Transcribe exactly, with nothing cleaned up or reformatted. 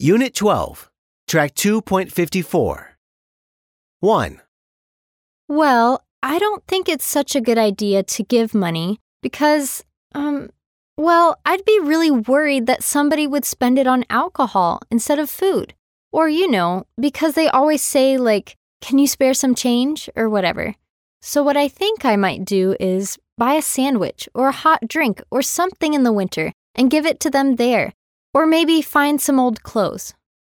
Unit twelve, Track two point five four. one. Well, I don't think it's such a good idea to give money because, um, well, I'd be really worried that somebody would spend it on alcohol instead of food. Or, you know, because they always say, like, can you spare some change or whatever. So what I think I might do is buy a sandwich or a hot drink or something in the winter and give it to them there. Or maybe find some old clothes.